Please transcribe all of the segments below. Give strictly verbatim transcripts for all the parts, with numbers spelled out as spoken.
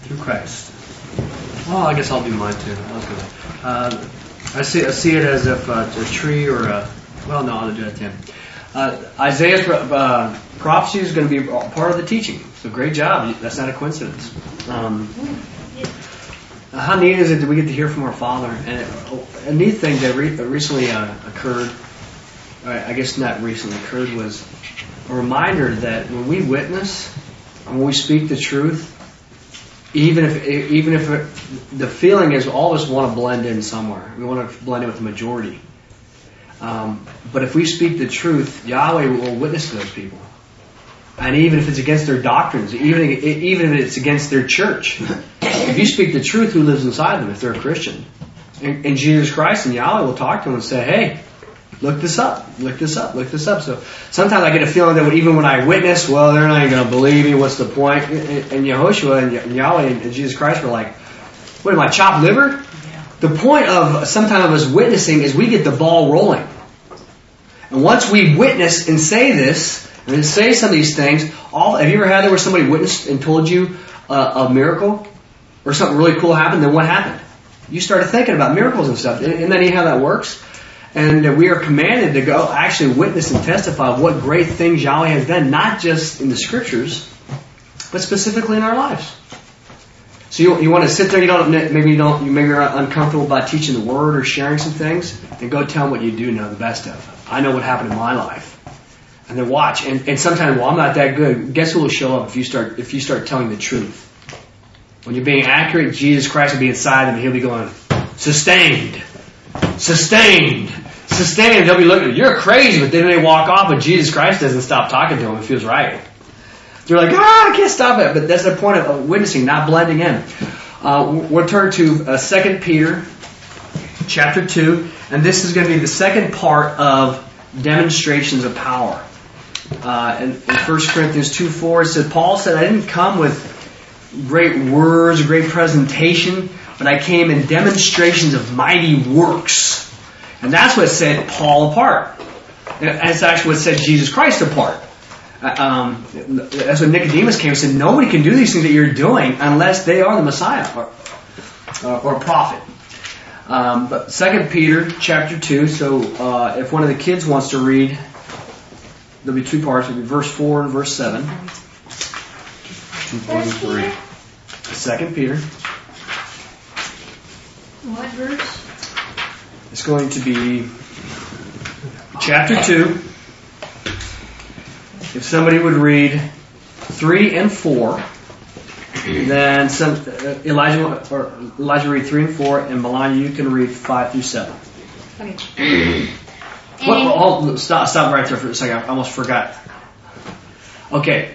Through Christ. Well, I guess I'll do mine too. Okay. Uh, I see I see it as if uh, a tree or a... Well, no, I'll do that to him. Uh, Isaiah's uh, prophecy is going to be part of the teaching. So great job. That's not a coincidence. Um, how neat is it that we get to hear from our Father? And it, a neat thing that re- recently uh, occurred, I guess not recently occurred, was a reminder that when we witness and when we speak the truth, even if even if it, the feeling is all of us want to blend in somewhere, we want to blend in with the majority. Um, but if we speak the truth, Yahweh will witness to those people. And even if it's against their doctrines, even, even if it's against their church, if you speak the truth, who lives inside them if they're a Christian? And, and Jesus Christ and Yahweh will talk to them and say, hey, look this up, look this up, look this up. So sometimes I get a feeling that even when I witness, well, they're not even going to believe me, what's the point? And, and Yehoshua and Yahweh and Jesus Christ were like, what am I, chopped liver? The point of sometimes of us witnessing is we get the ball rolling. And once we witness and say this, and say some of these things, all have you ever had there where somebody witnessed and told you uh, a miracle or something really cool happened? Then what happened? You started thinking about miracles and stuff. Isn't that how that works? And we are commanded to go actually witness and testify of what great things Yahweh has done, not just in the Scriptures, but specifically in our lives. So you, you want to sit there, you don't, maybe you don't, maybe you're uncomfortable about teaching the Word or sharing some things, then go tell them what you do know the best of. I know what happened in my life. And then watch. And, and sometimes, well, I'm not that good. Guess who will show up if you start if you start telling the truth? When you're being accurate, Jesus Christ will be inside them and He'll be going, sustained, sustained, sustained. And they'll be looking at you, you're crazy, but then they walk off, but Jesus Christ doesn't stop talking to them. It feels right. They're like, ah, I can't stop it. But that's the point of witnessing, not blending in. Uh, we'll turn to uh, Second Peter chapter two, and this is going to be the second part of demonstrations of power. Uh, in, in First Corinthians two four, it said, Paul said, I didn't come with great words, great presentation, but I came in demonstrations of mighty works. And that's what set Paul apart. And that's actually what set Jesus Christ apart. Um, that's when Nicodemus came and said, nobody can do these things that you're doing unless they are the Messiah or, uh, or a prophet. Um, but Second Peter chapter two, so uh, if one of the kids wants to read, there'll be two parts. It'll be verse four and verse seven. Two, four, and three. Second Peter. What verse? It's going to be chapter two. If somebody would read three and four, then some uh, Elijah or Elijah read three and four, and Melania, you can read five through seven. Okay. What, hold, stop, stop right there for a second. I almost forgot. Okay.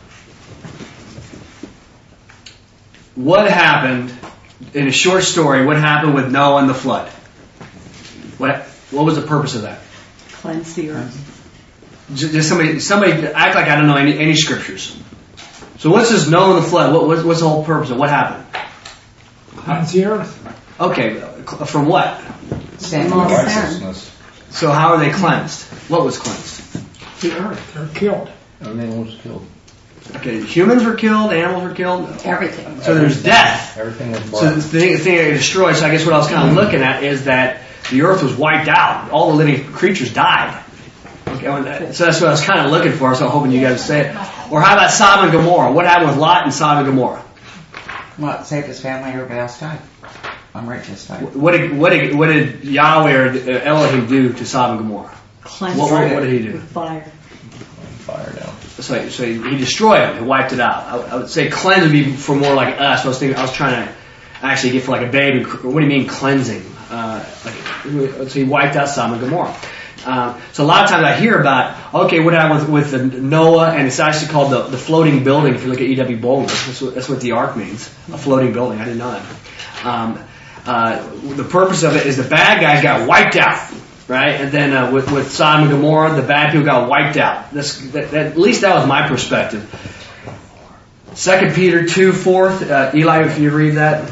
What happened in a short story? What happened with Noah and the flood? What What was the purpose of that? Cleanse the earth. Just somebody, somebody act like I don't know any, any scriptures. So what's this Noah and the flood? What, what's, what's the whole purpose of what happened? Cleanse the earth. Okay, from what? Sin. Righteousness. So how are they cleansed? What was cleansed? The earth. They're killed. Everything was killed. Okay, humans were killed, animals were killed. Everything. So there's death. Everything was So burned. the thing, the thing they destroyed. So I guess what I was kind of looking at is that the earth was wiped out. All the living creatures died. Okay, so that's what I was kind of looking for. So I'm hoping you guys would say it. Or how about Sodom and Gomorrah? What happened with Lot and Sodom and Gomorrah? Well, it saved his family, everybody else died. Unrighteous died. What did what did what did Yahweh or Elohim do to Sodom and Gomorrah? Cleanse What, what, what did he do? with fire. Fire down. So, so he destroyed them. He wiped it out. I, I would say cleanse would be for more like us. I was thinking. I was trying to actually get for like a baby. What do you mean cleansing? Uh, like, so he wiped out Sodom and Gomorrah. Um, so a lot of times I hear about, okay, what happened with, with Noah, and it's actually called the, the floating building. If you look at E W Bowler, that's what, that's what the ark means, a floating building. I didn't know that. Um, uh, the purpose of it is the bad guys got wiped out, right? And then uh, with, with Sodom and Gomorrah, the bad people got wiped out. This, that, that, at least that was my perspective. Second Peter two four, uh, Eli, if you read that.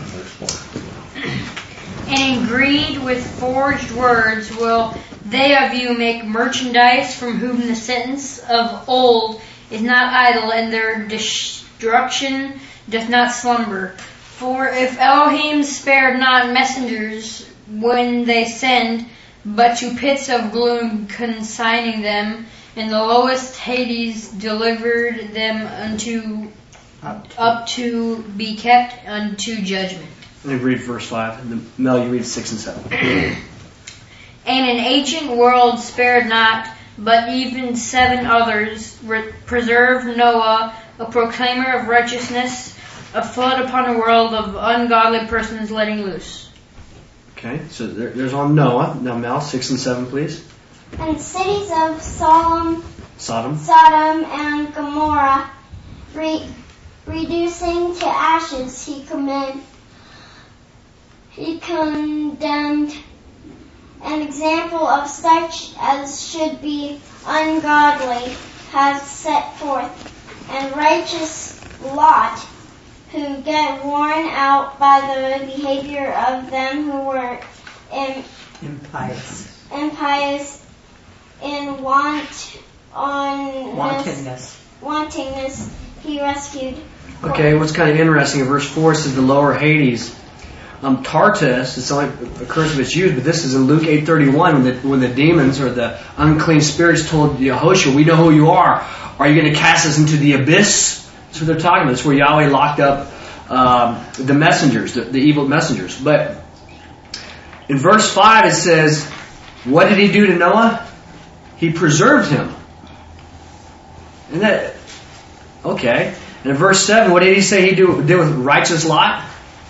And in greed with forged words will they of you make merchandise, from whom the sentence of old is not idle, and their destruction doth not slumber. For if Elohim spared not messengers when they sinned, but to pits of gloom consigning them, and the lowest Hades delivered them unto Up to- up to be kept unto judgment. Let me read verse five. And then, Mel, you read six and seven. And an ancient world spared not, but even seven others re- preserved Noah, a proclaimer of righteousness, a flood upon a world of ungodly persons letting loose. Okay, so there, there's on Noah. Now, Mel, six and seven, please. And cities of Sodom, Sodom. Sodom and Gomorrah, re- reducing to ashes, he commend, he condemned an example of such as should be ungodly, has set forth, and righteous Lot, who get worn out by the behavior of them who were im- Impious. impious in want on Wantonness. wantingness, he rescued. Okay, what's kind of interesting in verse four says the lower Hades. Um, Tartarus, it's only occurs if it's used, but this is in Luke eight thirty-one when the when the demons or the unclean spirits told Yehoshua, "We know who you are. Are you going to cast us into the abyss?" That's what they're talking about. That's where Yahweh locked up um, the messengers, the, the evil messengers. But in verse five it says, what did he do to Noah? He preserved him. Isn't that okay? And in verse seven, what did he say he do, did with righteous Lot?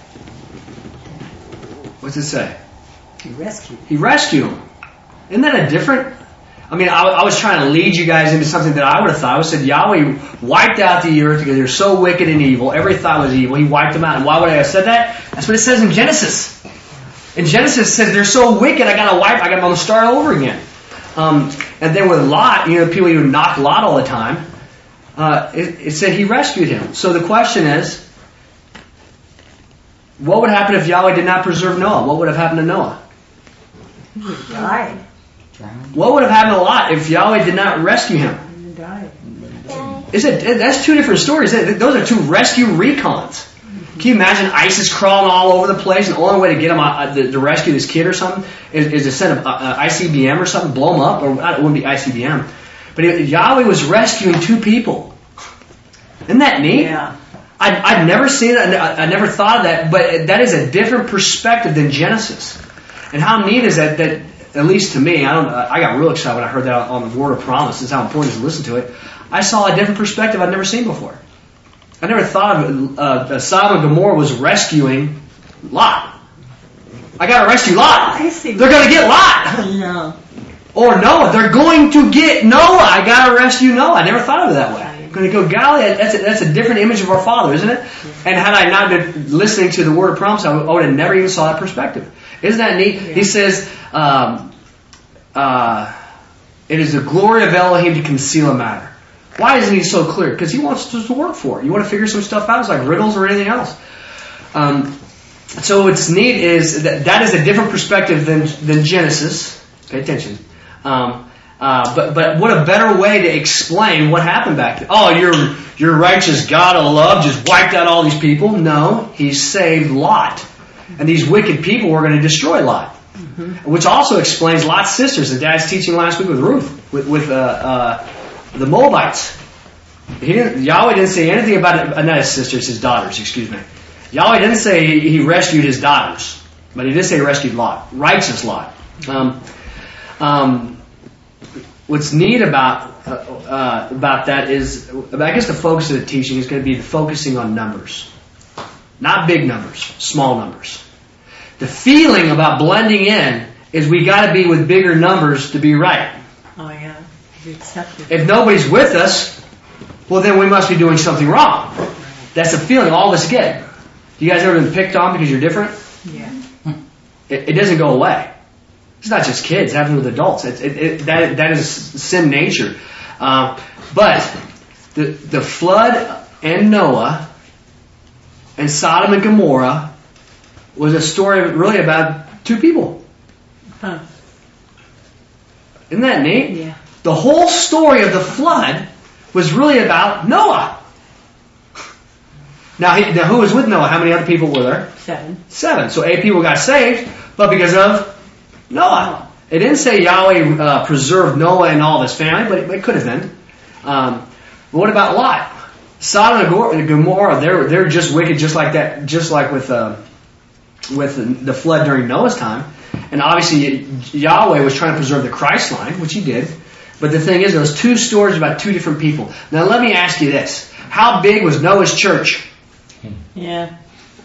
What's it say? He rescued. He rescued him. Isn't that a different? I mean, I, I was trying to lead you guys into something that I would have thought. I would have said Yahweh wiped out the earth because they're so wicked and evil. Every thought was evil. He wiped them out. And why would I have said that? That's what it says in Genesis. In Genesis, it says they're so wicked, I got to wipe. I got to start over again. Um, and then with Lot, you know, people who knock Lot all the time. Uh, it, it said he rescued him. So the question is, what would happen if Yahweh did not preserve Noah? What would have happened to Noah? He died. Drowned. What would have happened to Lot if Yahweh did not rescue him? He died. Is it? That's two different stories. Those are two rescue recons. Can you imagine ISIS crawling all over the place, and the only way to get them uh, to, to rescue this kid or something is, is to send a, a I C B M or something, blow them up, or it wouldn't be I C B M. But it, Yahweh was rescuing two people. Isn't that neat? Yeah. I, I've never seen it. I, I never thought of that. But that is a different perspective than Genesis. And how neat is that? That at least to me, I don't. I got real excited when I heard that on the Word of Promise. It's how important it is to listen to it. I saw a different perspective I'd never seen before. I never thought of uh, Sodom and Gomorrah was rescuing Lot. I got to rescue Lot. I see. They're going to get Lot. No. Or Noah. They're going to get Noah. I got to rescue Noah. I never thought of it that way. I'm going to go Galilee. That's a, that's a different image of our Father, isn't it? And had I not been listening to the Word of Promise, I would, I would have never even saw that perspective. Isn't that neat? Yeah. He says, um, uh, it is the glory of Elohim to conceal a matter. Why isn't he so clear? Because he wants us to work for it. You want to figure some stuff out? It's like riddles or anything else. Um, so what's neat is that that is a different perspective than than Genesis. Pay attention. Um, uh, but but what a better way to explain what happened back then. Oh, your your righteous God of love just wiped out all these people. No, he saved Lot, and these wicked people were going to destroy Lot. Mm-hmm. Which also explains Lot's sisters. The dad's teaching last week with Ruth, with with uh, uh, the Moabites. He didn't, Yahweh didn't say anything about it, not his sisters, his daughters, excuse me. Yahweh didn't say he, he rescued his daughters, but he did say he rescued Lot, righteous Lot. Um, um, what's neat about uh, uh, about that is, I guess the focus of the teaching is going to be the focusing on numbers, not big numbers, small numbers. The feeling about blending in is we got to be with bigger numbers to be right. Oh yeah. Be accepted. If nobody's with us, well then we must be doing something wrong. That's a feeling all of us get. You guys ever been picked on because you're different? Yeah. It, it doesn't go away. It's not just kids. It happens with adults. It, it, it, that, that is sin nature. Uh, but the, the flood and Noah and Sodom and Gomorrah was a story really about two people. Huh. Isn't that neat? Yeah. The whole story of the flood was really about Noah. Now, he, now who was with Noah? How many other people were there? Seven. Seven. So eight people got saved, but because of Noah. It didn't say Yahweh uh, preserved Noah and all of his family, but it, it could have been. Um, but what about Lot? Sodom and Gomorrah, they're they're just wicked, just like that, just like with uh, with the flood during Noah's time. And obviously Yahweh was trying to preserve the Christ line, which He did. But the thing is, those two stories are about two different people. Now let me ask you this: how big was Noah's church? Yeah.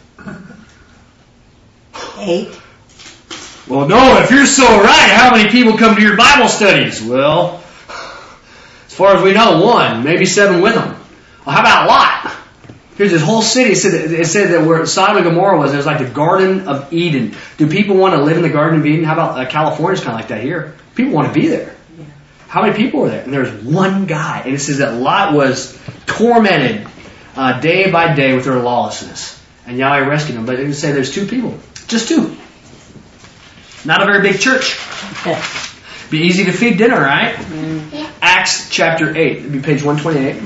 Eight. Well, Noah, if you're so right, how many people come to your Bible studies? Well, as far as we know, one, maybe seven with them. Well, how about Lot? Here's this whole city. It said that, it said that where Sodom and Gomorrah was, it was like the Garden of Eden. Do people want to live in the Garden of Eden? How about uh, California's kind of like that here? People want to be there. Yeah. How many people were there? And there's one guy. And it says that Lot was tormented uh, day by day with their lawlessness. And Yahweh rescued him. But it would say there's two people. Just two. Not a very big church. Be easy to feed dinner, right? Yeah. Acts chapter eight. It'd be page one twenty-eight.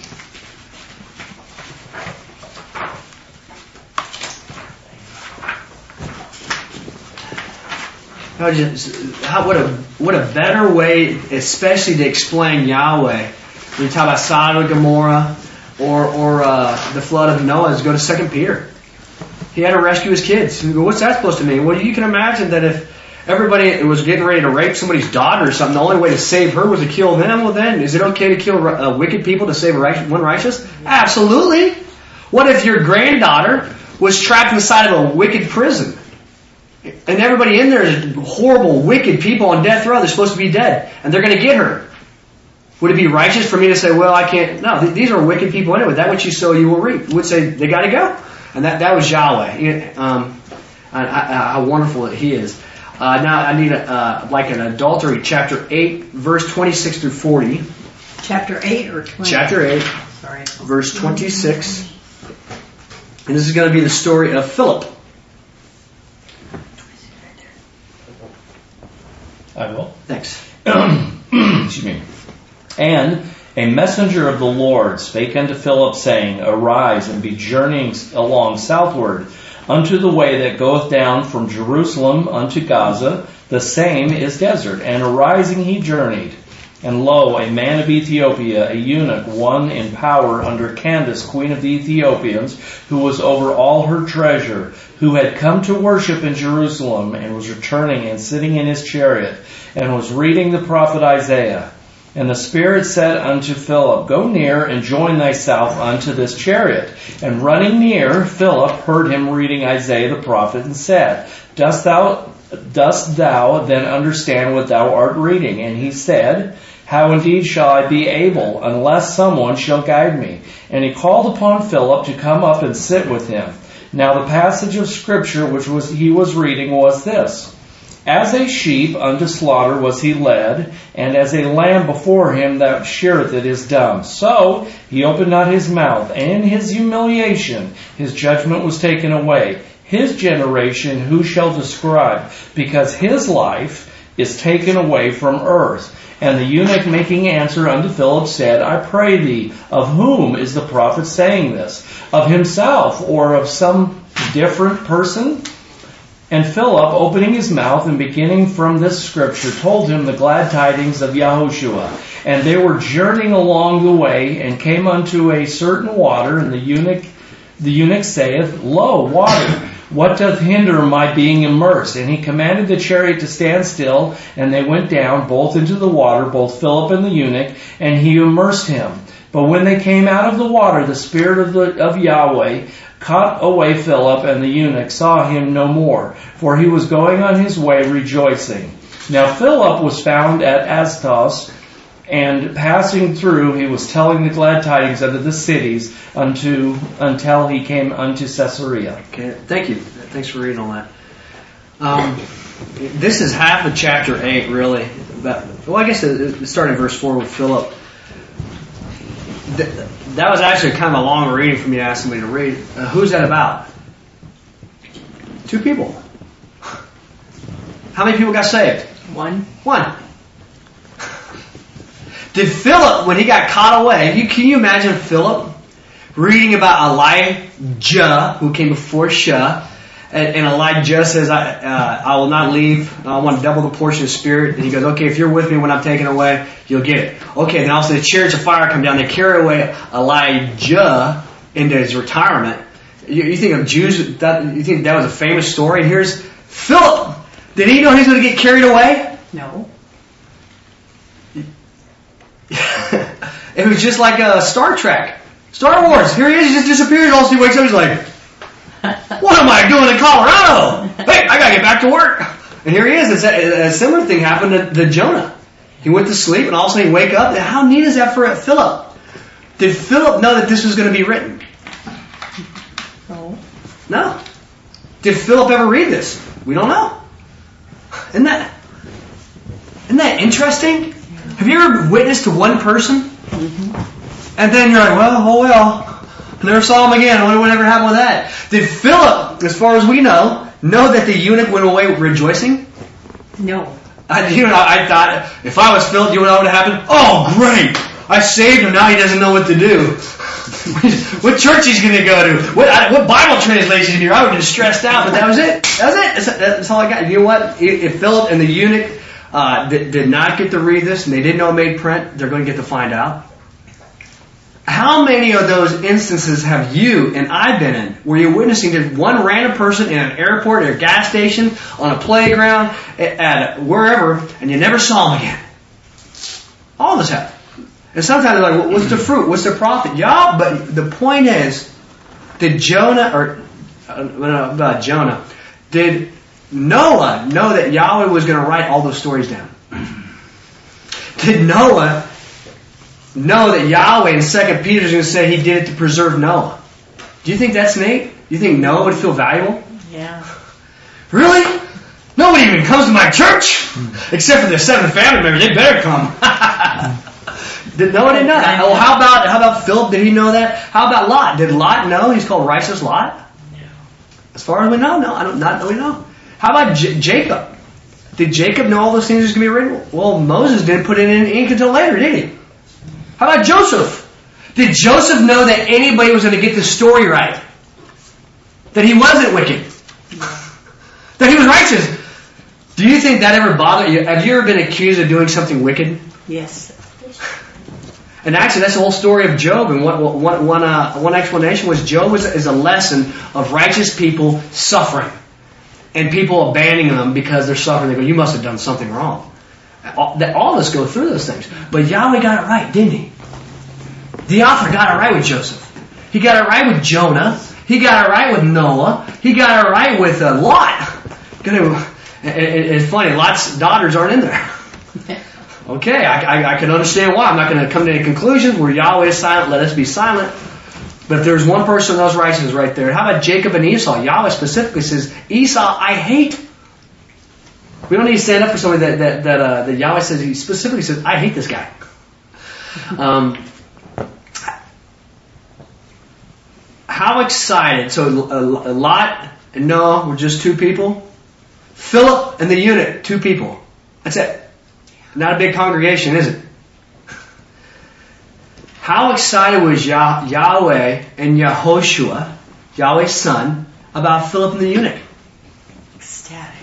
How, just, how what a what a better way, especially to explain Yahweh. When you talk about Sodom and Gomorrah or or uh, the flood of Noah, is go to Second Peter. He had to rescue his kids. You go, what's that supposed to mean? Well, you can imagine that if everybody was getting ready to rape somebody's daughter or something, the only way to save her was to kill them. Well, then, is it okay to kill uh, wicked people to save one righteous? Absolutely. What if your granddaughter was trapped inside of a wicked prison? And everybody in there is horrible, wicked people on death row. They're supposed to be dead. And they're going to get her. Would it be righteous for me to say, well, I can't? No, th- these are wicked people anyway. That what you sow, you will reap. Would say, they got to go. And that, that was Yahweh. Um, I, I, how wonderful He is. Uh, now I need a, uh, like an adultery, chapter eight, verse twenty-six through forty. Chapter eight or twenty? Chapter eight, Sorry. verse twenty-six. And this is going to be the story of Philip. I will. Thanks. Excuse me. And a messenger of the Lord spake unto Philip, saying, Arise, and be journeying along southward unto the way that goeth down from Jerusalem unto Gaza. The same is desert. And arising he journeyed. And lo, a man of Ethiopia, a eunuch, one in power under Candace, queen of the Ethiopians, who was over all her treasure, who had come to worship in Jerusalem, and was returning and sitting in his chariot, and was reading the prophet Isaiah. And the Spirit said unto Philip, Go near and join thyself unto this chariot. And running near, Philip heard him reading Isaiah the prophet, and said, Dost thou, dost thou then understand what thou art reading? And he said, How indeed shall I be able, unless someone shall guide me? And he called upon Philip to come up and sit with him. Now the passage of Scripture which was he was reading was this. As a sheep unto slaughter was he led, and as a lamb before him that sheareth it is dumb. So he opened not his mouth, and in his humiliation his judgment was taken away. His generation who shall describe? Because his life is taken away from earth. And the eunuch making answer unto Philip said, I pray thee, of whom is the prophet saying this? Of himself, or of some different person? And Philip, opening his mouth and beginning from this scripture, told him the glad tidings of Yahushua. And they were journeying along the way, and came unto a certain water, and the eunuch, the eunuch saith, Lo, water! What doth hinder my being immersed? And he commanded the chariot to stand still, and they went down both into the water, both Philip and the eunuch, and he immersed him. But when they came out of the water, the Spirit of, the, of Yahweh caught away Philip, and the eunuch saw him no more, for he was going on his way rejoicing. Now Philip was found at Astos, and passing through, he was telling the glad tidings unto the cities unto until he came unto Caesarea. Okay, thank you. Thanks for reading all that. Um, this is half of chapter eight, really. But, well, I guess it, it started in verse four with Philip. That was actually kind of a long reading for me to ask somebody to read. Uh, who's that about? Two people. How many people got saved? One. One. Did Philip, when he got caught away, you, can you imagine Philip reading about Elijah, who came before Shah. And, and Elijah says, I, uh, I will not leave. I want to double the portion of spirit. And he goes, okay, if you're with me when I'm taken away, you'll get it. Okay, then also the chariots of fire come down. They carry away Elijah into his retirement. You, you think of Jews, that, you think that was a famous story? And here's Philip. Did he know he was going to get carried away? No. It was just like a Star Trek. Star Wars. Here he is. He just disappears. All of a sudden he wakes up. He's like, what am I doing in Colorado? Hey, I gotta get back to work. And here he is. It's a, a similar thing happened to, to Jonah. He went to sleep and all of a sudden he wake up. How neat is that for Philip? Did Philip know that this was going to be written? No. No. Did Philip ever read this? We don't know. Isn't that, isn't that interesting? Have you ever witnessed to one person? Mm-hmm. And then you're like, well, oh well. I never saw him again. I wonder whatever happened with that. Did Philip, as far as we know, know that the eunuch went away rejoicing? No. I, you know, I thought, if I was Philip, you know what would have happened? Oh, great! I saved him, now he doesn't know what to do. What church he's going to go to? What, what Bible translation here? I would have been stressed out, but that was it. That was it. That's, that's all I got. You know what? If Philip and the eunuch uh, did, did not get to read this, and they didn't know it made print, they're going to get to find out. How many of those instances have you and I been in where you're witnessing to one random person in an airport, at a gas station, on a playground, at wherever, and you never saw them again? All of us have. And sometimes they're like, what's the fruit? What's the profit? Yeah, but the point is, did Jonah, or uh, about Jonah, did Noah know that Yahweh was going to write all those stories down? Did Noah know that Yahweh in Second Peter is going to say he did it to preserve Noah? Do you think that's neat? Do you think Noah would feel valuable? Yeah. Really? Nobody even comes to my church except for the seven family members. They better come. Did Noah didn't know that? Oh, how about how about Philip? Did he know that? How about Lot? Did Lot know he's called righteous Lot? No. As far as we know, no. I don't not really know. How about J- Jacob? Did Jacob know all those things was going to be written? Well, Moses didn't put it in ink until later, did he? How about Joseph? Did Joseph know that anybody was going to get the story right? That he wasn't wicked? That he was righteous? Do you think that ever bothered you? Have you ever been accused of doing something wicked? Yes. And actually, that's the whole story of Job. And one, one, one, uh, one explanation was Job is, is a lesson of righteous people suffering. And people abandoning them because they're suffering. They go, you must have done something wrong. All, all of us go through those things. But Yahweh got it right, didn't he? The author got it right with Joseph. He got it right with Jonah. He got it right with Noah. He got it right with uh, Lot. It's funny, Lot's daughters aren't in there. Okay, I, I, I can understand why. I'm not going to come to any conclusions. Where Yahweh is silent, let us be silent. But if there's one person that was righteous right there. How about Jacob and Esau? Yahweh specifically says, Esau I hate. We don't need to stand up for somebody that that that, uh, that Yahweh says. He specifically says, I hate this guy. Um, how excited? So uh, Lot and Noah were just two people. Philip and the eunuch, two people. That's it. Not a big congregation, is it? How excited was Yah- Yahweh and Yehoshua, Yahweh's son, about Philip and the eunuch? Ecstatic.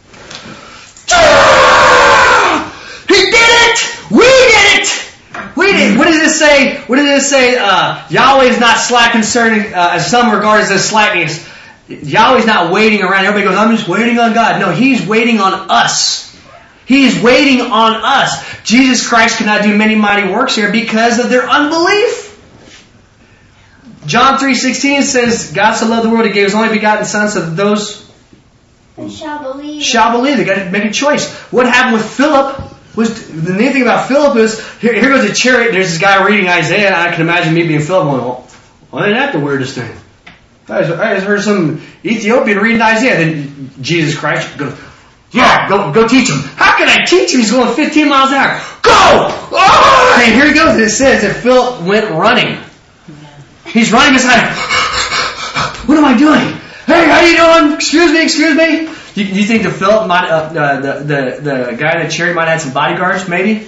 He did it! We did it! We did it! What does it say? What does it say? Uh, Yahweh is not slack concerning, uh, as some regard as slackness. Yahweh's not waiting around. Everybody goes, I'm just waiting on God. No, He's waiting on us. He is waiting on us. Jesus Christ could not do many mighty works here because of their unbelief. John three sixteen says, God so loved the world, He gave His only begotten Son so that those who shall believe. shall believe. They got to make a choice. What happened with Philip was, the neat thing about Philip is, here, here goes a chariot, there's this guy reading Isaiah, and I can imagine me being Philip going, well, well isn't that the weirdest thing? I just heard some Ethiopian reading Isaiah. Then Jesus Christ goes, yeah, go go teach him. How can I teach him? He's going fifteen miles an hour. Go! Oh! And here he goes. It says that Philip went running. He's running beside him. What am I doing? Hey, how you doing? Excuse me, excuse me. You, you think the Philip might, uh, the, the the the guy in the chariot might have had some bodyguards? Maybe.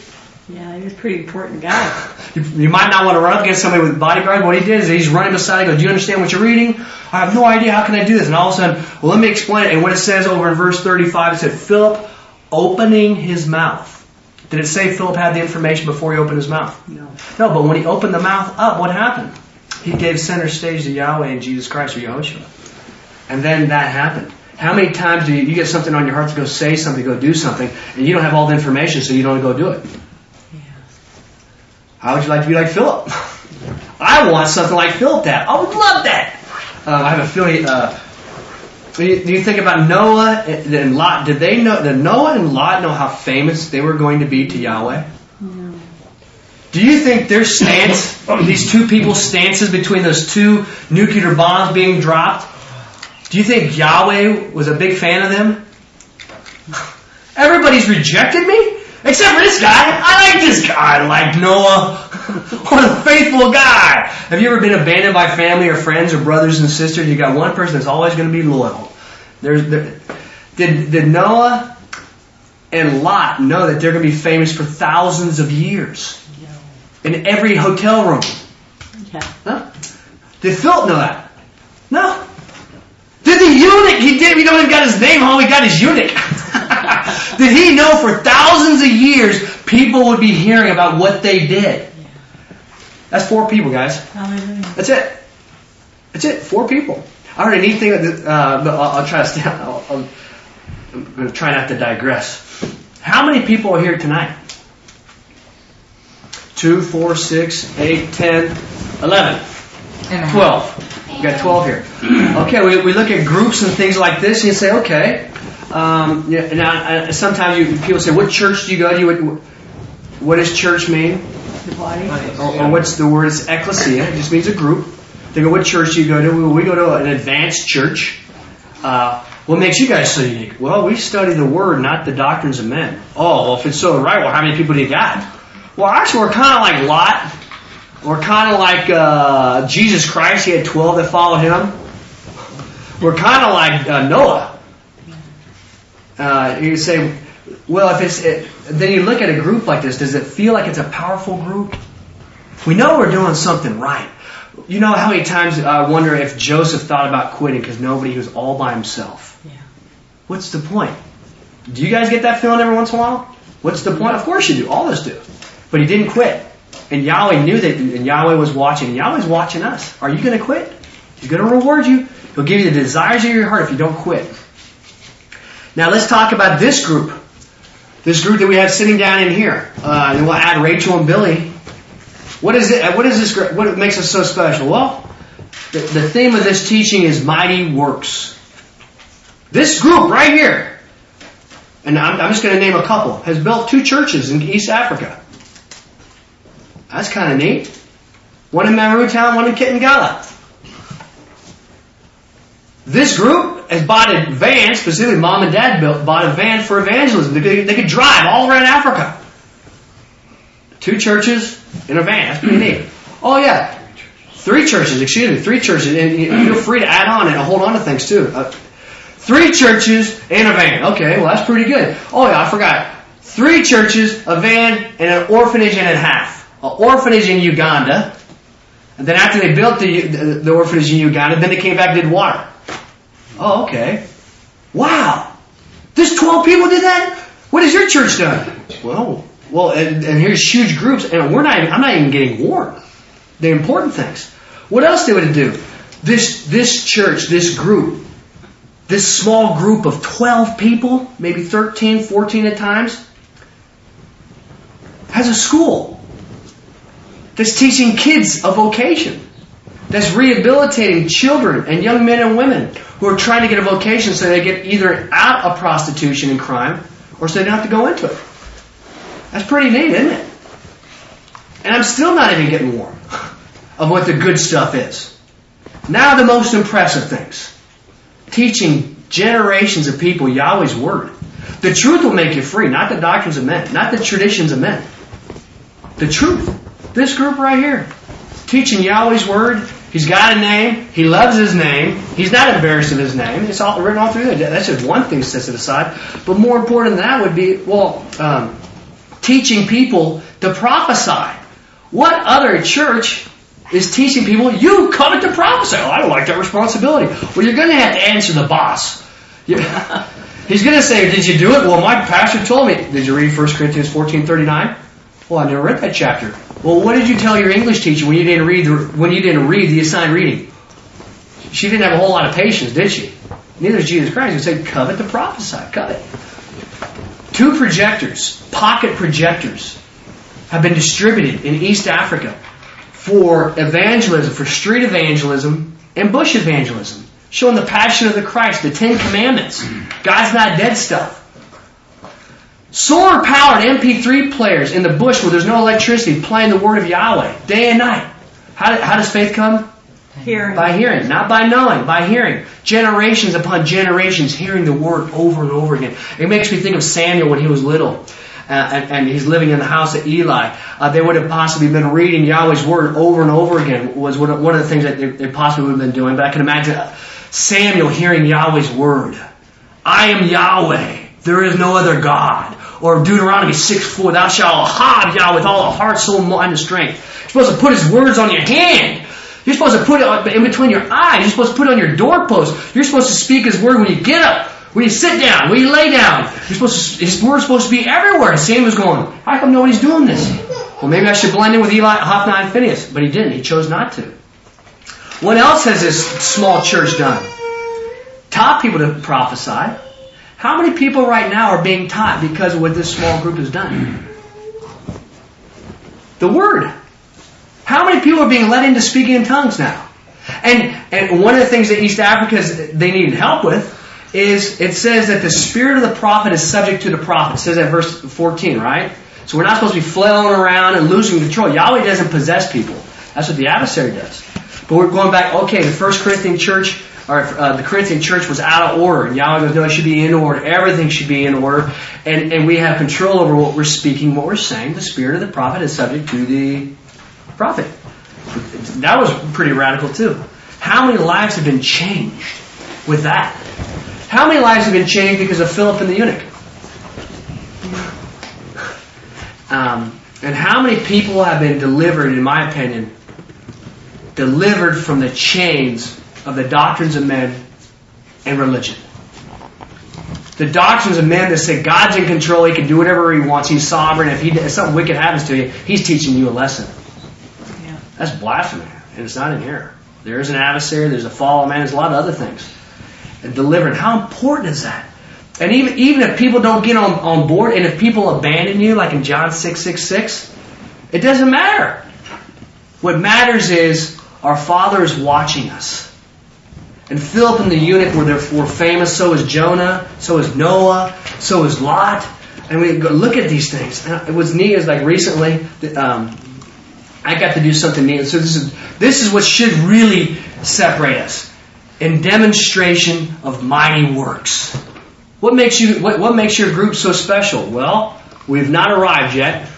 Yeah, he was a pretty important guy. You, you might not want to run up against somebody with bodyguard. What he did is he's running beside. He goes, "Do you understand what you're reading?" "I have no idea. How can I do this?" And all of a sudden, well, let me explain it. And what it says over in verse thirty-five, it said, Philip opening his mouth. Did it say Philip had the information before he opened his mouth? No. No, but when he opened the mouth up, what happened? He gave center stage to Yahweh and Jesus Christ, or Yahushua. And then that happened. How many times do you, you get something on your heart to go say something, go do something, and you don't have all the information, so you don't go do it? Yeah. How would you like to be like Philip? I want something like Philip to have. I would love that. Uh, I have a feeling. Uh, do you, do you think about Noah and Lot? Did they know? Did Noah and Lot know how famous they were going to be to Yahweh? No. Do you think their stance, these two people's stances between those two nuclear bombs being dropped, do you think Yahweh was a big fan of them? Everybody's rejected me, except for this guy. I like this guy. I like Noah. What a faithful guy. Have you ever been abandoned by family or friends or brothers and sisters? You got one person that's always going to be loyal. There's, there, did, did Noah and Lot know that they're going to be famous for thousands of years? In every hotel room. Yeah. Huh? Did Philip know that? No. Did the eunuch? He did. We don't even got his name home. We got his eunuch. Did he know for thousands of years people would be hearing about what they did? Yeah. That's four people, guys. Hallelujah. That's it. That's it. Four people. I heard a neat thing. That, uh, but I'll, I'll try to stay. I'll, I'll, I'm going to try not to digress. How many people are here tonight? Two, four, six, eight, ten, eleven, twelve. We got twelve here. Okay, we, we look at groups and things like this, and you say, okay. Um, yeah, now, uh, sometimes you, people say, what church do you go to? What, what does church mean? The body. Or, or what's the word? It's ecclesia. It just means a group. They go, what church do you go to? We, we go to an advanced church. Uh, what makes you guys so unique? Well, we study the Word, not the doctrines of men. Oh, well, if it's so right, well, how many people do you got? Well, actually, we're kind of like Lot. We're kind of like uh, Jesus Christ. He had twelve that followed him. We're kind of like uh, Noah. Uh, you say, well, if it's it, then you look at a group like this. Does it feel like it's a powerful group? We know we're doing something right. You know how many times I wonder if Joseph thought about quitting because nobody, he was all by himself. Yeah. What's the point? Do you guys get that feeling every once in a while? What's the point? Of course you do. All of us do. But he didn't quit. And Yahweh knew that, and Yahweh was watching. And Yahweh's watching us. Are you going to quit? He's going to reward you. He'll give you the desires of your heart if you don't quit. Now let's talk about this group. This group that we have sitting down in here. Uh, and we'll add Rachel and Billy. What is it? What is this? What makes us so special? Well, the, the theme of this teaching is mighty works. This group right here, and I'm, I'm just going to name a couple, has built two churches in East Africa. That's kind of neat. One in Maru Town, one in Kitengela. This group has bought a van, specifically mom and dad built, bought a van for evangelism. They could, they could drive all around Africa. Two churches in a van. That's pretty neat. Oh yeah. Three churches, excuse me, three churches. And feel free to add on and hold on to things too. Uh, three churches in a van. Okay, well that's pretty good. Oh yeah, I forgot. Three churches, a van, and an orphanage and a half. An orphanage in Uganda. And then after they built the, the, the orphanage in Uganda, then they came back and did water. Oh, okay. Wow. This twelve people did that? What has your church done? Well, well, and, and here's huge groups, and we're not even, I'm not even getting warned. The important things. What else they would do? This, this church, this group, this small group of twelve people, maybe thirteen, fourteen at times, has a school that's teaching kids a vocation, that's rehabilitating children and young men and women who are trying to get a vocation so they get either out of prostitution and crime or so they don't have to go into it. That's pretty neat, isn't it? And I'm still not even getting warm of what the good stuff is. Now the most impressive things. Teaching generations of people Yahweh's Word. The truth will make you free, not the doctrines of men, not the traditions of men. The truth. This group right here. Teaching Yahweh's Word. He's got a name. He loves His name. He's not embarrassed of His name. It's all written all through there. That's just one thing sets it aside. But more important than that would be, well, um, teaching people to prophesy. What other church is teaching people, you covet to prophesy? Oh, I don't like that responsibility. Well, you're going to have to answer the boss. He's going to say, did you do it? Well, my pastor told me. Did you read First Corinthians fourteen thirty-nine? Well, I never read that chapter. Well, what did you tell your English teacher when you didn't read the, when you didn't read the assigned reading? She didn't have a whole lot of patience, did she? Neither did Jesus Christ. He said, covet to prophesy. Covet. Two projectors, pocket projectors, have been distributed in East Africa for evangelism, for street evangelism and bush evangelism, showing the passion of the Christ, the Ten Commandments, God's not dead stuff. Solar-powered M P three players in the bush where there's no electricity playing the Word of Yahweh day and night. How, how does faith come? Hearing. By hearing, not by knowing, by hearing. Generations upon generations hearing the Word over and over again. It makes me think of Samuel when he was little. Uh, and, and he's living in the house of Eli. Uh, they would have possibly been reading Yahweh's Word over and over again, was one of, one of the things that they, they possibly would have been doing. But I can imagine Samuel hearing Yahweh's Word. I am Yahweh. There is no other God. Or Deuteronomy six four, thou shalt have Yahweh with all the heart, soul, mind, and strength. You're supposed to put His words on your hand. You're supposed to put it in between your eyes. You're supposed to put it on your doorpost. You're supposed to speak His Word when you get up, when you sit down, when you lay down. You're supposed to, His Word's supposed to be everywhere. Samuel's going, how come nobody's doing this? Well, maybe I should blend in with Eli, Hophni, and Phinehas. But he didn't. He chose not to. What else has this small church done? Taught people to prophesy. How many people right now are being taught because of what this small group has done? The Word. How many people are being led into speaking in tongues now? And and one of the things that East Africa, they needed help with is it says that the spirit of the prophet is subject to the prophet. It says that in verse fourteen, right? So we're not supposed to be flailing around and losing control. Yahweh doesn't possess people. That's what the adversary does. But we're going back, okay, the First Corinthian church, or uh, the Corinthian church was out of order. And Yahweh goes, no, it should be in order. Everything should be in order. And, and we have control over what we're speaking, what we're saying. The spirit of the prophet is subject to the prophet. That was pretty radical too. How many lives have been changed with that? How many lives have been changed because of Philip and the eunuch? Um, and how many people have been delivered, in my opinion, delivered from the chains of the doctrines of men and religion? The doctrines of men that say God's in control, He can do whatever He wants, He's sovereign. If, he, if something wicked happens to you, He's teaching you a lesson. Yeah. That's blasphemy, and it's not in here. There is an adversary, there's a fall of man, there's a lot of other things. And delivered. How important is that? And even even if people don't get on, on board, and if people abandon you, like in John six six six, it doesn't matter. What matters is our Father is watching us. And Philip and the eunuch were, were famous. So is Jonah. So is Noah. So is Lot. And we go look at these things. And what's neat is like recently, um, I got to do something neat. So this is this is what should really separate us. In demonstration of mighty works. What makes you what, what makes your group so special? Well, we've not arrived yet.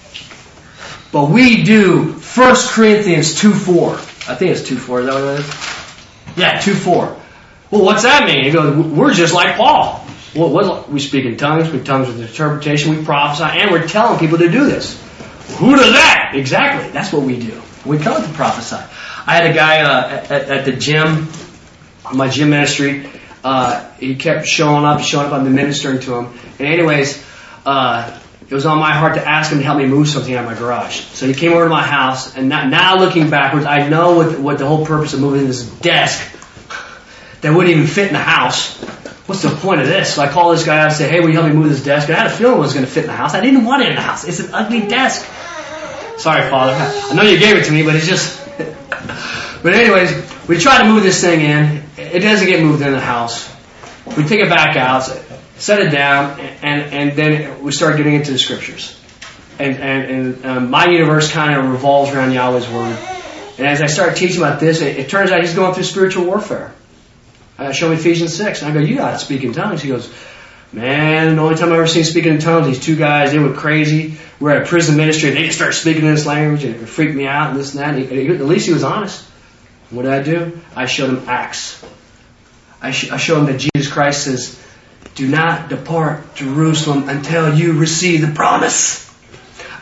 But we do First Corinthians two four. I think it's two four, is that what it is? Yeah, two four. Well, what's that mean? He goes, we're just like Paul. Well, what, we speak in tongues, we tongues with interpretation, we prophesy, and we're telling people to do this. Who does that? Exactly. That's what we do. We come to prophesy. I had a guy uh, at, at the gym, my gym ministry. Uh, he kept showing up, showing up. I've been ministering to him. And anyways, uh, it was on my heart to ask him to help me move something out of my garage. So he came over to my house, and now, now looking backwards, I know what, what the whole purpose of moving this desk that wouldn't even fit in the house. What's the point of this? So I called this guy out and said, hey, will you help me move this desk? And I had a feeling it was going to fit in the house. I didn't want it in the house. It's an ugly desk. Sorry, Father. I know you gave it to me, but it's just... But anyways, we try to move this thing in. It doesn't get moved in the house. We take it back out, set it down, and, and then we start getting into the scriptures. And, and, and um, my universe kind of revolves around Yahweh's Word. And as I start teaching about this, it, it turns out he's going through spiritual warfare. I show him Ephesians six, and I go, you got to speak in tongues. He goes, man, the only time I've ever seen speaking in tongues, these two guys, they went crazy. We're at a prison ministry, and they just started speaking in this language, and it freaked me out, and this and that. And he, at least he was honest. What did I do? I showed him Acts. I, sh- I showed him that Jesus Christ says, do not depart Jerusalem until you receive the promise.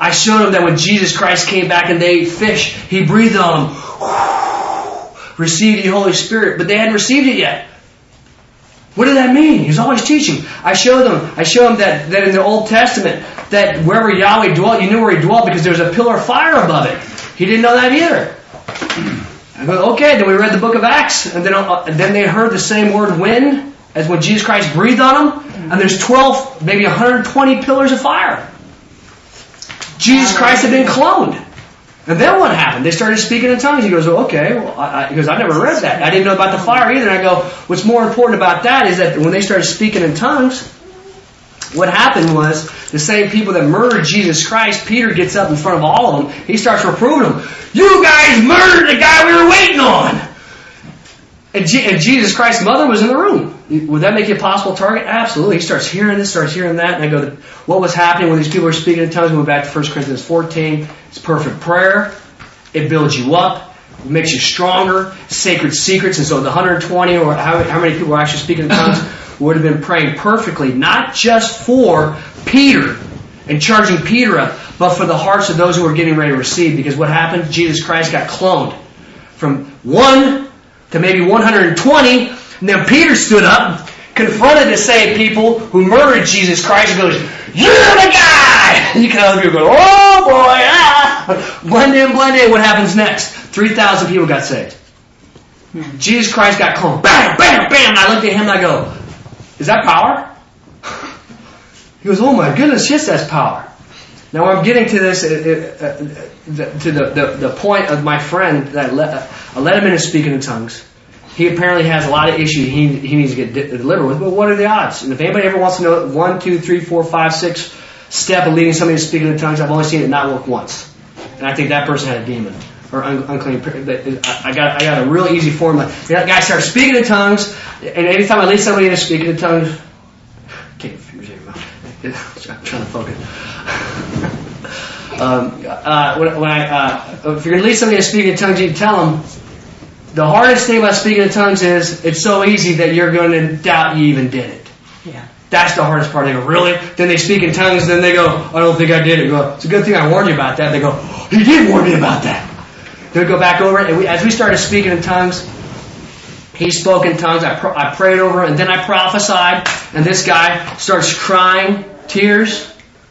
I showed them that when Jesus Christ came back and they ate fish, He breathed on them, received the Holy Spirit, but they hadn't received it yet. What did that mean? He was always teaching. I showed them, I showed them that, that in the Old Testament, that wherever Yahweh dwelt, you knew where He dwelt because there was a pillar of fire above it. He didn't know that either. I go, okay, then we read the book of Acts, and then, uh, and then they heard the same word wind as when Jesus Christ breathed on them, and there's twelve, maybe one hundred twenty pillars of fire. Jesus Christ had been cloned. And then what happened? They started speaking in tongues. He goes, well, okay. Well, I, I, he goes, I never read that. I didn't know about the fire either. And I go, what's more important about that is that when they started speaking in tongues, what happened was the same people that murdered Jesus Christ, Peter gets up in front of all of them. He starts reproving them. You guys murdered the guy we were waiting on. And, G- and Jesus Christ's mother was in the room. Would that make you a possible target? Absolutely. He starts hearing this, starts hearing that. And I go, what was happening when these people were speaking in tongues? We went back to First Corinthians fourteen. It's perfect prayer. It builds you up. It makes you stronger. Sacred secrets. And so the one hundred twenty or how, how many people were actually speaking in tongues would have been praying perfectly, not just for Peter and charging Peter up, but for the hearts of those who were getting ready to receive. Because what happened? Jesus Christ got cloned from one to maybe one hundred twenty. And then Peter stood up, confronted the same people who murdered Jesus Christ, and goes, you're the guy! And you can other people go, oh boy, ah! Blend in, blend in. What happens next? three thousand people got saved. Hmm. Jesus Christ got cloned. Bam, bam, bam. And I looked at him and I go, is that power? He goes, oh my goodness, yes, that's power. Now I'm getting to this, uh, uh, to the, the, the point of my friend that I let, uh, I let him in and speaking in tongues. He apparently has a lot of issues he, he needs to get de- delivered with, but what are the odds? And if anybody ever wants to know one, two, three, four, five, six step of leading somebody to speaking in tongues, I've only seen it not work once. And I think that person had a demon or un- unclean. I got I got a real easy formula. That guy starts speaking in tongues, and anytime I lead somebody in speaking in tongues, take your fingers in your mouth. I'm trying to focus. um, uh, when, when I, uh, if you're going to lead somebody to speaking in tongues, you can tell them the hardest thing about speaking in tongues is it's so easy that you're going to doubt you even did it. Yeah. That's the hardest part. They go, really? Then they speak in tongues, then they go, I don't think I did it. Go, it's a good thing I warned you about that. They go, he did warn me about that. Then we go back over it, and we, as we started speaking in tongues, he spoke in tongues. I, pro- I prayed over it, and then I prophesied, and this guy starts crying, tears.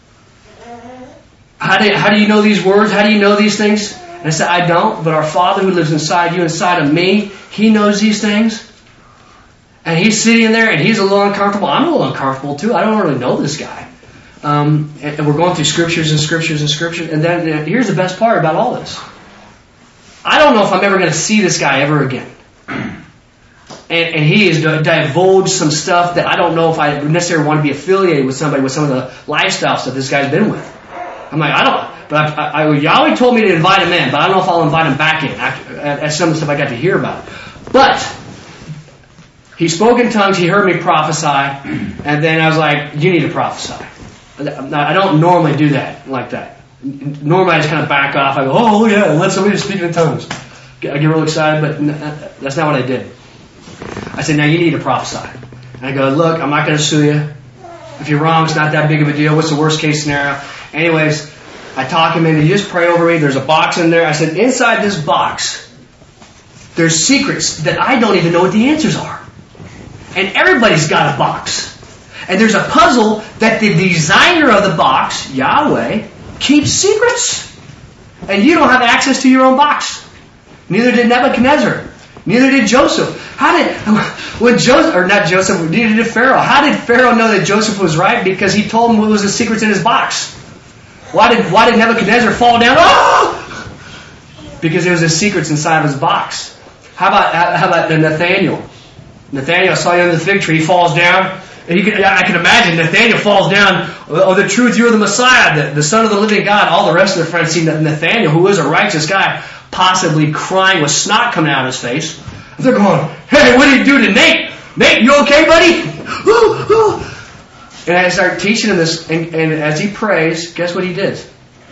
How do, how do you know these words? How do you know these things? And I said, I don't, but our Father who lives inside you, inside of me, He knows these things. And he's sitting there, and he's a little uncomfortable. I'm a little uncomfortable, too. I don't really know this guy. Um, and, and we're going through scriptures and scriptures and scriptures. And then uh, here's the best part about all this. I don't know if I'm ever going to see this guy ever again. And, and he has divulged some stuff that I don't know if I necessarily want to be affiliated with somebody with some of the lifestyle stuff this guy's been with. I'm like, I don't... But I, I, Yahweh told me to invite him in, but I don't know if I'll invite him back in after, as some of the stuff I got to hear about. But he spoke in tongues, he heard me prophesy, and then I was like, you need to prophesy. I don't normally do that like that. Normally I just kind of back off. I go, oh yeah, let somebody speak in tongues. I get real excited, but that's not what I did. I said, now you need to prophesy. And I go, look, I'm not going to sue you. If you're wrong, it's not that big of a deal. What's the worst case scenario? Anyways, I talk him into, you just pray over me. There's a box in there. I said, inside this box, there's secrets that I don't even know what the answers are. And everybody's got a box. And there's a puzzle that the designer of the box, Yahweh, keeps secrets. And you don't have access to your own box. Neither did Nebuchadnezzar. Neither did Joseph. How did, when Joseph, or not Joseph, neither did Pharaoh. How did Pharaoh know that Joseph was right? Because he told him what was the secrets in his box. Why did, why did Nebuchadnezzar fall down? Oh! Because there was the secrets inside of his box. How about, how about Nathaniel? Nathaniel saw you under the fig tree, he falls down. And you can, I can imagine Nathaniel falls down. Oh, the truth, you're the Messiah, the, the Son of the living God. All the rest of their friends see Nathaniel, who is a righteous guy, possibly crying with snot coming out of his face. And they're going, hey, what did you do to Nate? Nate, you okay, buddy? And I start teaching him this, and, and as he prays, guess what he did?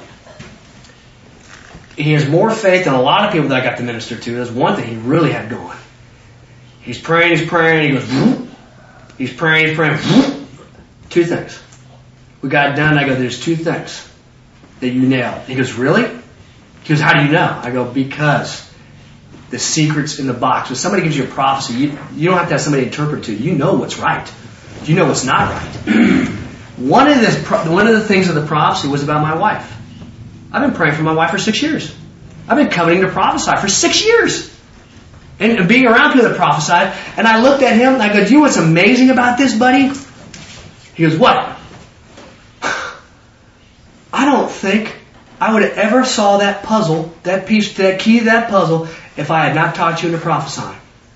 He has more faith than a lot of people that I got to minister to. There's one thing he really had going. He's praying, he's praying, and he goes, he's praying, he's praying. Two things. We got done, I go, there's two things. that you nailed. He goes, really? He goes, how do you know? I go, because the secret's in the box. When somebody gives you a prophecy, you, you don't have to have somebody interpret it to you. You know what's right. You know what's not right. One of the one of the things of the prophecy was about my wife. I've been praying for my wife for six years. I've been coveting to prophesy for six years. And being around people that prophesied. And I looked at him and I go, do you know what's amazing about this, buddy? He goes, what? I don't think I would have ever saw that puzzle, that piece, that key to that puzzle, if I had not taught you into prophesying.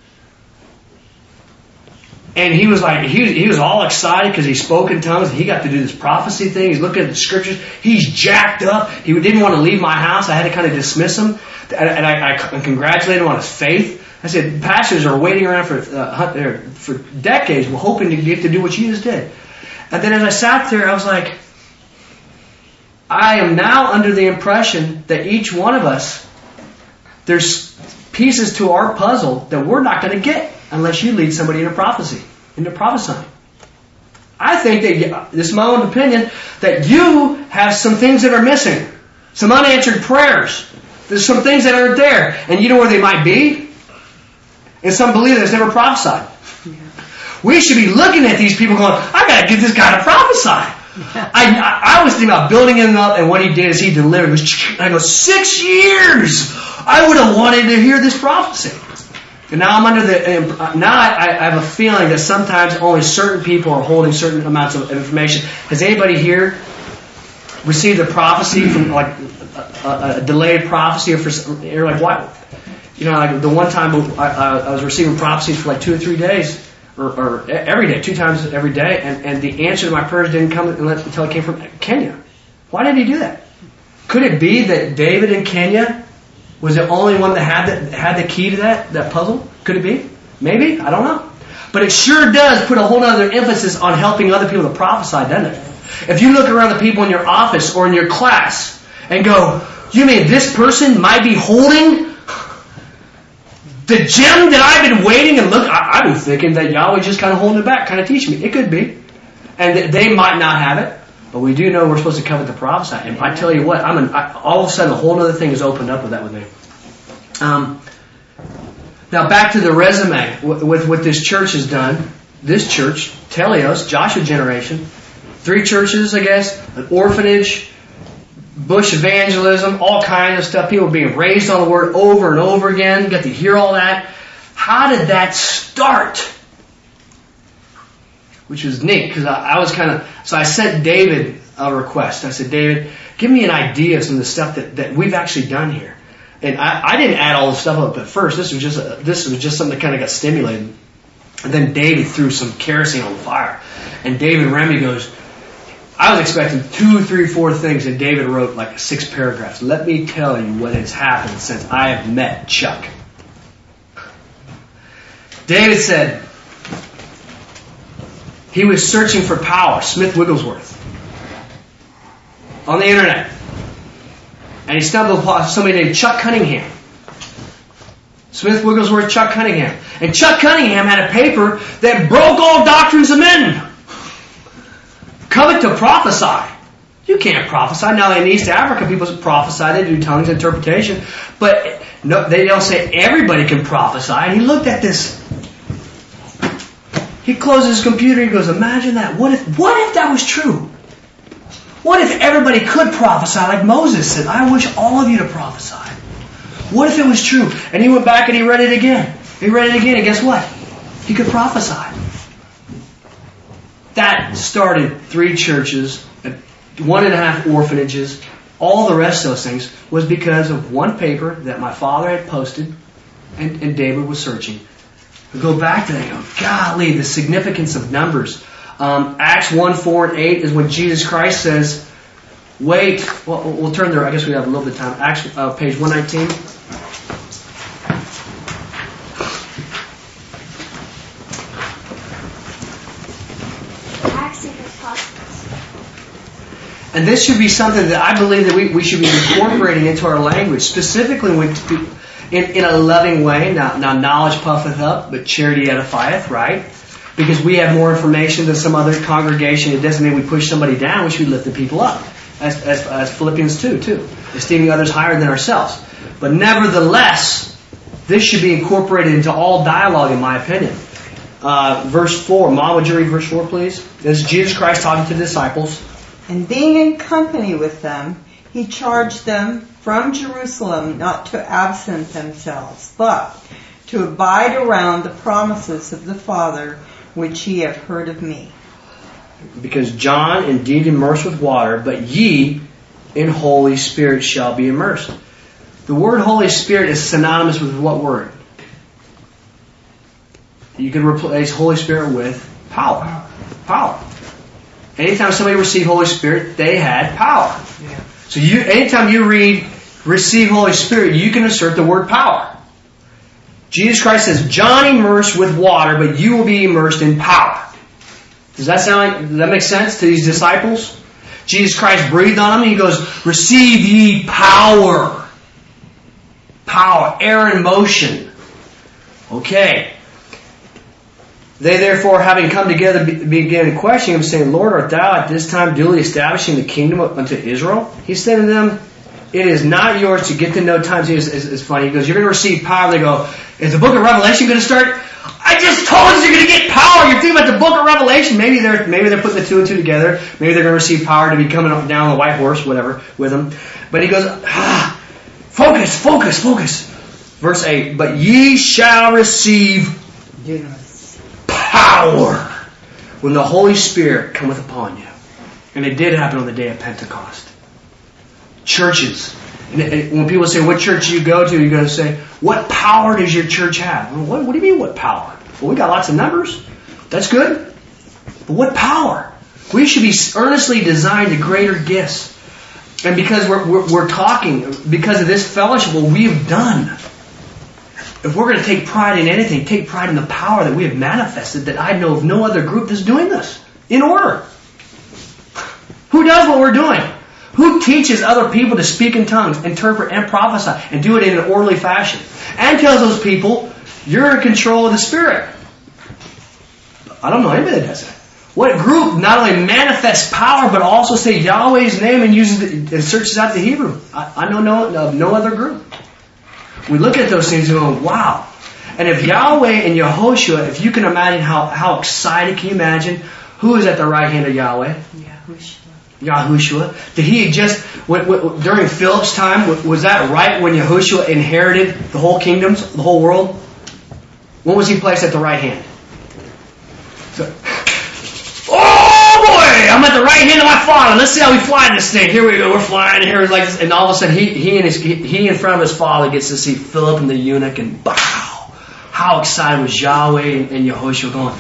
And he was like, he, he was all excited because he spoke in tongues. And he got to do this prophecy thing. He's looking at the scriptures. He's jacked up. He didn't want to leave my house. I had to kind of dismiss him. And, and I, I congratulated him on his faith. I said, pastors are waiting around for uh, for decades, hoping to get to do what you just did. And then as I sat there, I was like, I am now under the impression that each one of us, there's pieces to our puzzle that we're not going to get unless you lead somebody into prophecy, into prophesying. I think that, this is my own opinion, that you have some things that are missing. Some unanswered prayers. There's some things that aren't there. And you know where they might be? In some believer that's never prophesied. We should be looking at these people going, I got to get this guy to prophesy. I, I, I was thinking about building him up, and what he did is he delivered. I go, six years! I would have wanted to hear this prophecy. And now I'm under the, now I, I have a feeling that sometimes only certain people are holding certain amounts of information. Has anybody here received a prophecy from like a, a, a delayed prophecy, or for, you're like, what? You know, like the one time I, I was receiving prophecies for like two or three days, or, or every day, two times every day, and, and the answer to my prayers didn't come until it came from Kenya. Why did he do that? Could it be that David in Kenya was the only one that had the, had the key to that, that puzzle? Could it be? Maybe. I don't know. But it sure does put a whole other emphasis on helping other people to prophesy, doesn't it? If you look around the people in your office or in your class and go, you mean this person might be holding the gem that I've been waiting and look, I, I've been thinking that Yahweh just kind of holding it back, kind of teaching me. It could be. And they might not have it, but we do know we're supposed to covet the prophesy. And I tell you what, I'm an, I, all of a sudden a whole other thing has opened up with that with me. Um, now back to the resume with, with what this church has done. This church, Telios, Joshua generation, three churches, I guess, an orphanage, bush evangelism, all kinds of stuff. People being raised on the word over and over again. You got to hear all that. How did that start? Which was neat, because I, I was kind of, so I sent David a request. I said, David, give me an idea of some of the stuff that, that we've actually done here. And I, I didn't add all the stuff up at first. This was just a, this was just something that kind of got stimulated. And then David threw some kerosene on the fire. And David Remy goes, I was expecting two, three, four things, and David wrote like six paragraphs. Let me tell you what has happened since I have met Chuck. David said he was searching for power, Smith Wigglesworth, on the internet. And he stumbled upon somebody named Chuck Cunningham. Smith Wigglesworth, Chuck Cunningham. And Chuck Cunningham had a paper that broke all doctrines of men. Covet to prophesy. You can't prophesy. Now in East Africa, people prophesy. They do tongues interpretation. But no, they don't say everybody can prophesy. And he looked at this. He closed his computer and he goes, imagine that. What if, what if that was true? What if everybody could prophesy like Moses said? I wish all of you to prophesy. What if it was true? And he went back and he read it again. He read it again, and guess what? He could prophesy. That started three churches, one and a half orphanages. All the rest of those things was because of one paper that my father had posted, and, and David was searching. We go back to that and go, golly, the significance of numbers. Um, Acts one, four, and eight is when Jesus Christ says, wait, well, we'll turn there, I guess we have a little bit of time. Acts, uh, page one nineteen. And this should be something that I believe that we, we should be incorporating into our language, specifically when in, in a loving way. Now, now, knowledge puffeth up, but charity edifieth, right? Because we have more information than some other congregation. It doesn't mean we push somebody down. We should be lifting people up. as, as, as Philippians two, too. Esteeming others higher than ourselves. But nevertheless, this should be incorporated into all dialogue, in my opinion. Uh, verse four. Mom, would you read verse four, please? This is Jesus Christ talking to the disciples. And being in company with them, he charged them from Jerusalem not to absent themselves, but to abide around the promises of the Father, which ye have heard of me. Because John indeed immersed with water, but ye in Holy Spirit shall be immersed. The word Holy Spirit is synonymous with what word? You can replace Holy Spirit with power. Power. Anytime somebody received Holy Spirit, they had power. Yeah. So you, anytime you read receive Holy Spirit, you can assert the word power. Jesus Christ says, John immersed with water, but you will be immersed in power. Does that sound like, does that make sense to these disciples? Jesus Christ breathed on them. He goes, receive ye power. Power. Air in motion. Okay. They therefore, having come together, began questioning him, saying, Lord, art thou at this time duly establishing the kingdom unto Israel? He said to them, it is not yours to get to know times. It's, it's, it's funny. He goes, you're going to receive power. They go, is the book of Revelation going to start? I just told you you're going to get power. You're thinking about the book of Revelation. Maybe they're maybe they're putting the two and two together. Maybe they're going to receive power to be coming down on the white horse, whatever, with them. But he goes, ah, focus, focus, focus. Verse eight, but ye shall receive power when the Holy Spirit cometh upon you. And it did happen on the day of Pentecost. Churches. And when people say, what church do you go to? You're going to say, what power does your church have? Well, what, what do you mean, what power? Well, we got lots of numbers. That's good. But what power? We should be earnestly designed to greater gifts. And because we're, we're, we're talking, because of this fellowship, what we have done, if we're going to take pride in anything, take pride in the power that we have manifested, that I know of no other group that's doing this. In order. Who does what we're doing? Who teaches other people to speak in tongues, interpret, and prophesy, and do it in an orderly fashion? And tells those people, you're in control of the Spirit. I don't know anybody that does that. What group not only manifests power, but also say Yahweh's name and uses it, and searches out the Hebrew? I, I know no, no other group. We look at those things and go, wow. And if Yahweh and Yehoshua, if you can imagine how, how excited, can you imagine who is at the right hand of Yahweh? Yahushua. Yahushua. Did he just, when, when, during Philip's time, was that right when Yahushua inherited the whole kingdoms, the whole world? When was he placed at the right hand? So, oh boy, I'm at the right hand of my Father. Let's see how we fly this thing. Here we go, we're flying, and here it's like this, and all of a sudden he, he, and his, he, he in front of his Father gets to see Philip and the eunuch, and bow! How excited was Yahweh and, and Yahushua going,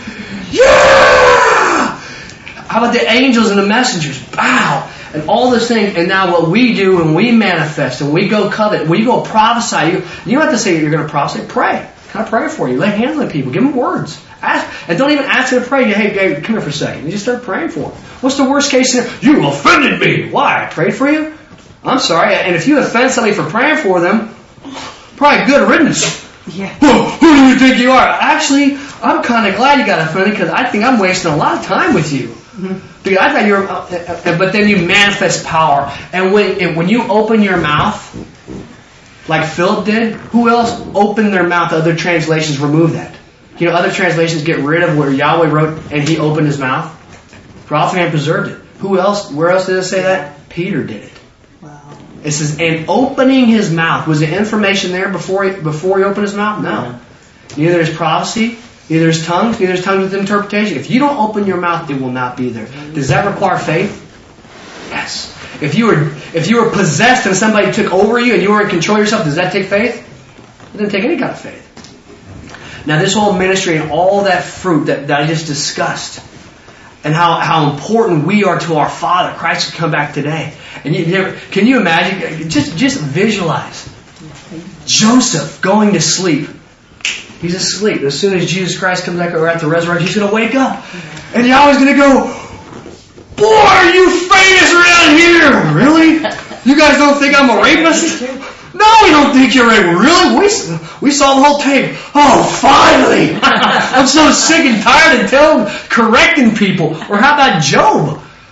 yeah! How about the angels and the messengers? Bow! And all this thing, and now what we do when we manifest and we go covet, when you go prophesy, you, you don't have to say you're going to prophesy. Pray. Can I pray for you? Lay hands on people. Give them words. Ask, and don't even ask them to pray. Hey, hey, come here for a second. You just start praying for them. What's the worst case scenario? You offended me. Why? I prayed for you? I'm sorry. And if you offend somebody for praying for them, probably good riddance. Yeah. Who, who do you think you are? Actually, I'm kind of glad you got offended because I think I'm wasting a lot of time with you. Mm-hmm. Because I thought you were, uh, but then you manifest power. And when when you open your mouth, like Philip did, who else opened their mouth? Other translations remove that. You know, other translations get rid of where Yahweh wrote and he opened his mouth. Prophet preserved it. Who else? Where else did it say that? Peter did it. Wow. It says, and opening his mouth. Was the information there before he, before he opened his mouth? No. Neither is prophecy. Neither is tongues. Neither is tongues with interpretation. If you don't open your mouth, it will not be there. Does that require faith? Yes. If you were if you were possessed and somebody took over you and you were in control of yourself, does that take faith? It doesn't take any kind of faith. Now this whole ministry and all that fruit that, that I just discussed, and how, how important we are to our Father. Christ will come back today. And you never, can you imagine? Just just visualize Joseph going to sleep. He's asleep. As soon as Jesus Christ comes back or at the resurrection, he's going to wake up. And Yahweh's going to go, boy, are you famous around here? Really? You guys don't think I'm a rapist? No, we don't think you're a Really? We, we saw the whole tape. Oh, finally! I'm so sick and tired of telling, correcting people. Or how about Job?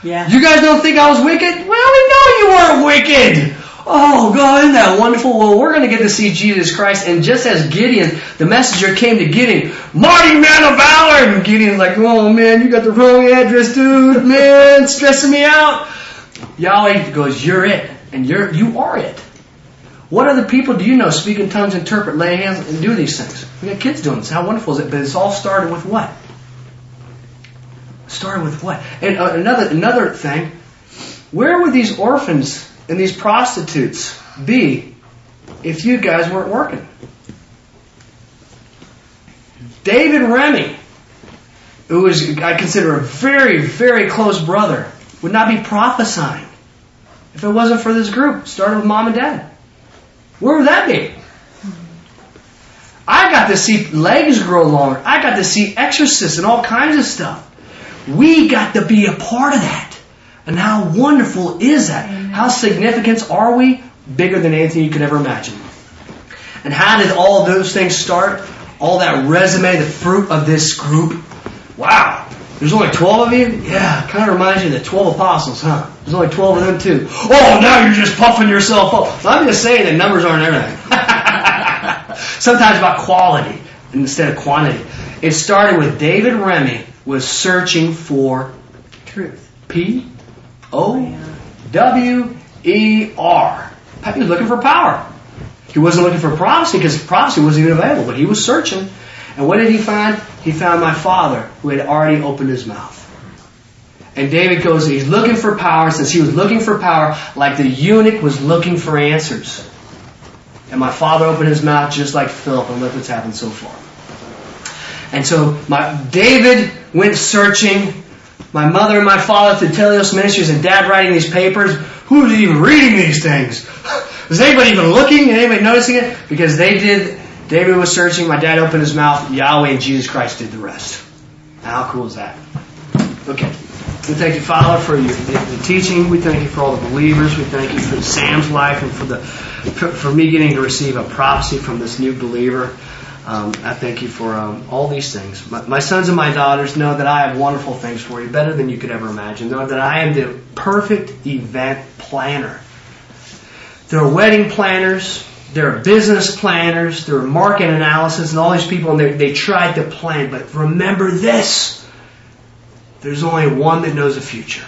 Yeah. You guys don't think I was wicked? Well, we know you weren't wicked. Oh, God, isn't that wonderful? Well, we're going to get to see Jesus Christ. And just as Gideon, the messenger came to Gideon, mighty man of valor. And Gideon's like, oh, man, you got the wrong address, dude. Man, stressing me out. Yahweh goes, you're it. And you're, you are it. What other people do you know speak in tongues, interpret, lay hands, and do these things? We got kids doing this. How wonderful is it? But it's all started with what? Started with what? And uh, another another thing, where would these orphans and these prostitutes be if you guys weren't working? David Remy, who is, I consider, a very, very close brother, would not be prophesying if it wasn't for this group. Started with mom and dad. Where would that be? I got to see legs grow longer. I got to see exorcists and all kinds of stuff. We got to be a part of that. And how wonderful is that? Amen. How significant are we? Bigger than anything you could ever imagine. And how did all those things start? All that resume, the fruit of this group. Wow. There's only twelve of you? Yeah, kind of reminds you of the twelve apostles, huh? There's only twelve of them too. Oh, now you're just puffing yourself up. I'm just saying that numbers aren't everything. Sometimes about quality instead of quantity. It started with David Remy was searching for truth. P O W E R. He was looking for power. He wasn't looking for prophecy because prophecy wasn't even available, but he was searching. And what did he find? He found my father who had already opened his mouth. And David goes, he's looking for power. Since he was looking for power, like the eunuch was looking for answers. And my father opened his mouth just like Philip, and look what's happened so far. And so my David went searching. My mother and my father through Telios Ministries and Dad writing these papers. Who's even reading these things? Is anybody even looking? Anybody noticing it? Because they did. David was searching. My dad opened his mouth. Yahweh and Jesus Christ did the rest. How cool is that? Okay. We thank you, Father, for your, the, the teaching. We thank you for all the believers. We thank you for Sam's life and for the for, for me getting to receive a prophecy from this new believer. Um, I thank you for um, all these things. My, my sons and my daughters know that I have wonderful things for you, better than you could ever imagine. Know that I am the perfect event planner. There are wedding planners. There are business planners. There are market analysis and all these people, and they, they tried to plan. But remember this. There's only one that knows the future.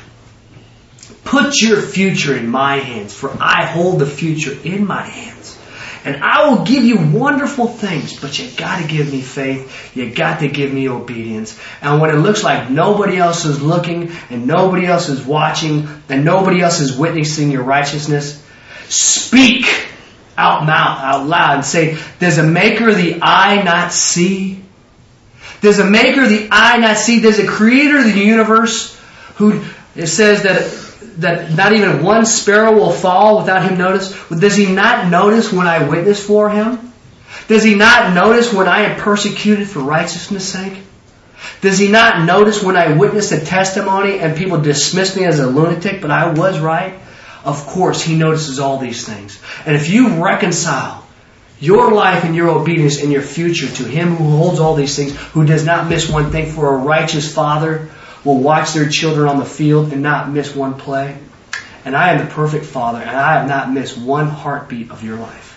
Put your future in my hands, for I hold the future in my hands. And I will give you wonderful things, but you got to give me faith. You got to give me obedience. And when it looks like nobody else is looking, and nobody else is watching, and nobody else is witnessing your righteousness, speak out mouth, out loud, and say, does a maker of the eye not see? Does a maker of the eye not see? Does a creator of the universe, who it says that that not even one sparrow will fall without him notice? Does he not notice when I witness for him? Does he not notice when I am persecuted for righteousness' sake? Does he not notice when I witness a testimony and people dismiss me as a lunatic, but I was right? Of course, he notices all these things. And if you reconcile your life and your obedience and your future to him who holds all these things, who does not miss one thing, for a righteous father will watch their children on the field and not miss one play. And I am the perfect father, and I have not missed one heartbeat of your life.